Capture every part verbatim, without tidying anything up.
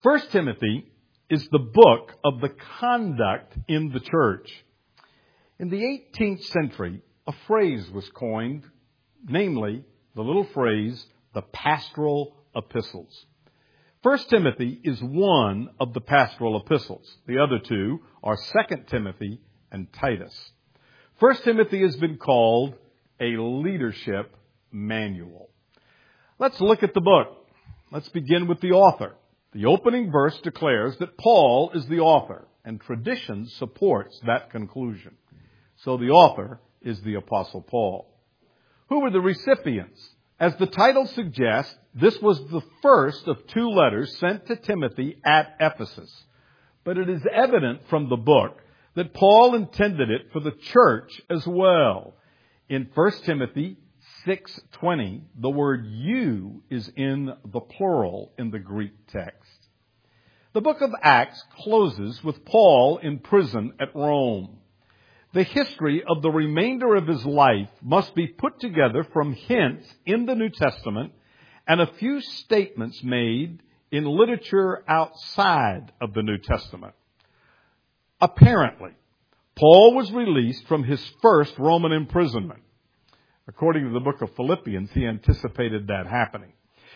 First Timothy is the book of the conduct in the church. In the eighteenth century, a phrase was coined, namely the little phrase, the pastoral epistles. First Timothy is one of the pastoral epistles. The other two are Second Timothy and Titus. First Timothy has been called a leadership manual. Let's look at the book. Let's begin with the author. The opening verse declares that Paul is the author, and tradition supports that conclusion. So the author is the Apostle Paul. Who were the recipients? As the title suggests, this was the first of two letters sent to Timothy at Ephesus. But it is evident from the book that Paul intended it for the church as well. In First Timothy six twenty, the word you is in the plural in the Greek text. The book of Acts closes with Paul in prison at Rome. The history of the remainder of his life must be put together from hints in the New Testament and a few statements made in literature outside of the New Testament. Apparently, Paul was released from his first Roman imprisonment. According to the book of Philippians, he anticipated that happening.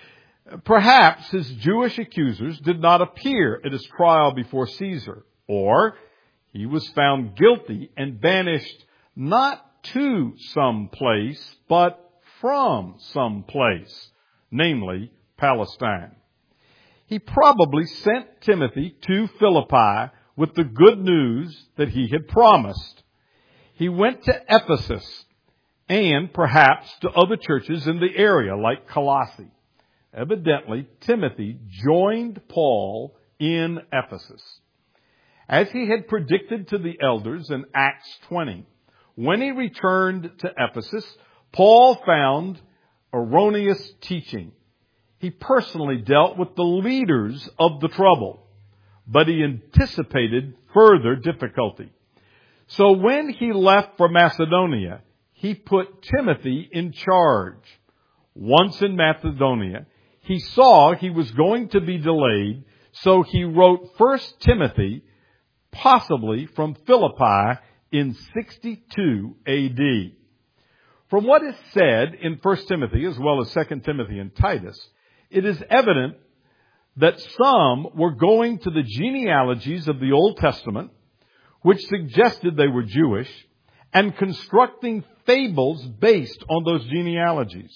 Perhaps his Jewish accusers did not appear at his trial before Caesar, or he was found guilty and banished not to some place, but from some place, namely Palestine. He probably sent Timothy to Philippi with the good news that he had promised. He went to Ephesus and perhaps to other churches in the area like Colossae. Evidently, Timothy joined Paul in Ephesus. As he had predicted to the elders in Acts twenty, when he returned to Ephesus, Paul found erroneous teaching. He personally dealt with the leaders of the trouble, but he anticipated further difficulty. So when he left for Macedonia, he put Timothy in charge. Once in Macedonia, he saw he was going to be delayed, so he wrote First Timothy, possibly from Philippi in sixty-two A D. From what is said in First Timothy as well as Second Timothy and Titus, it is evident that some were going to the genealogies of the Old Testament, which suggested they were Jewish, and constructing fables based on those genealogies.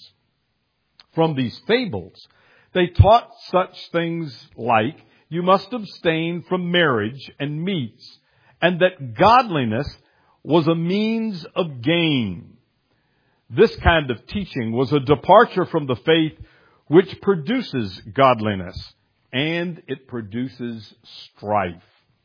From these fables, they taught such things like you must abstain from marriage and meats, and that godliness was a means of gain. This kind of teaching was a departure from the faith which produces godliness, and it produces strife.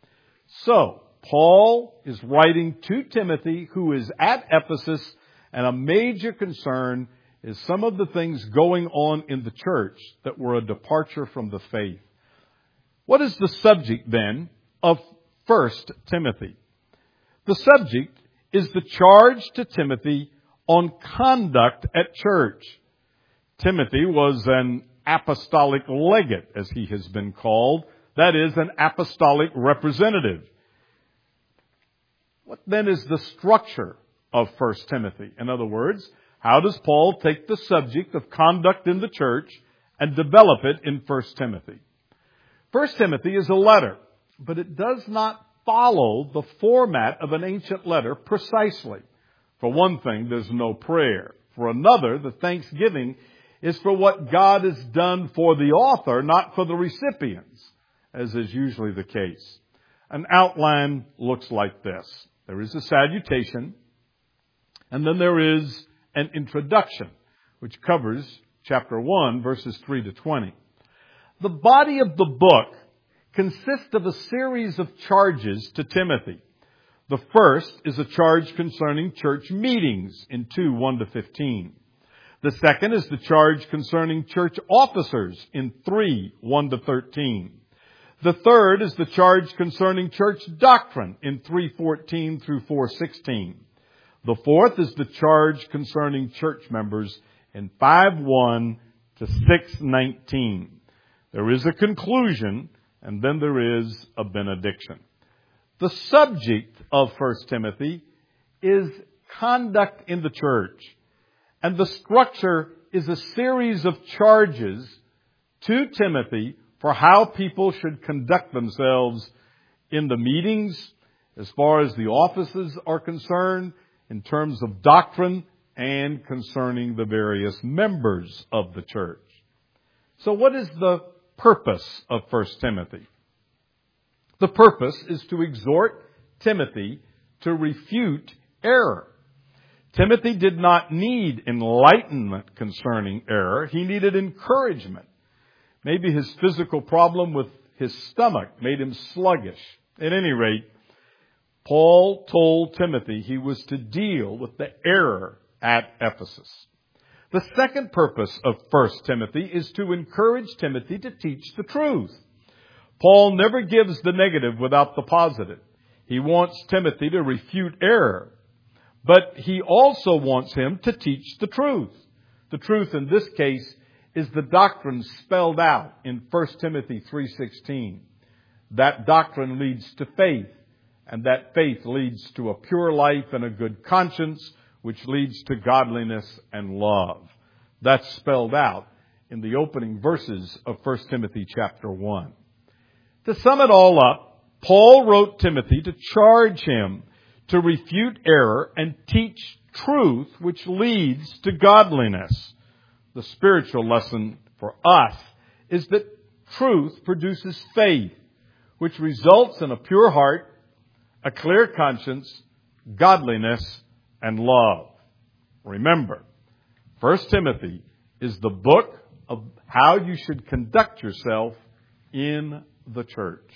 So, Paul is writing to Timothy, who is at Ephesus, and a major concern is some of the things going on in the church that were a departure from the faith. What is the subject, then, of First Timothy? The subject is the charge to Timothy on conduct at church. Timothy was an apostolic legate, as he has been called. That is, an apostolic representative. What then is the structure of First Timothy? In other words, how does Paul take the subject of conduct in the church and develop it in First Timothy? First Timothy is a letter, but it does not follow the format of an ancient letter precisely. For one thing, there's no prayer. For another, the thanksgiving is for what God has done for the author, not for the recipients, as is usually the case. An outline looks like this. There is a salutation, and then there is an introduction, which covers chapter one, verses three to twenty. The body of the book consists of a series of charges to Timothy. The first is a charge concerning church meetings in two, one to fifteen. The second is the charge concerning church officers in three, one to thirteen. The third is the charge concerning church doctrine in three fourteen through four sixteen. The fourth is the charge concerning church members in five one to six nineteen. There is a conclusion, and then there is a benediction. The subject of First Timothy is conduct in the church. And the structure is a series of charges to Timothy for how people should conduct themselves in the meetings, as far as the offices are concerned, in terms of doctrine, and concerning the various members of the church. So what is the purpose of First Timothy? The purpose is to exhort Timothy to refute error. Timothy did not need enlightenment concerning error. He needed encouragement. Maybe his physical problem with his stomach made him sluggish. At any rate, Paul told Timothy he was to deal with the error at Ephesus. The second purpose of First Timothy is to encourage Timothy to teach the truth. Paul never gives the negative without the positive. He wants Timothy to refute error, but he also wants him to teach the truth. The truth in this case is the doctrine spelled out in First Timothy three sixteen. That doctrine leads to faith, and that faith leads to a pure life and a good conscience, which leads to godliness and love. That's spelled out in the opening verses of First Timothy chapter one. To sum it all up, Paul wrote Timothy to charge him to refute error and teach truth, which leads to godliness. The spiritual lesson for us is that truth produces faith, which results in a pure heart, a clear conscience, godliness, and love. Remember, First Timothy is the book of how you should conduct yourself in the church.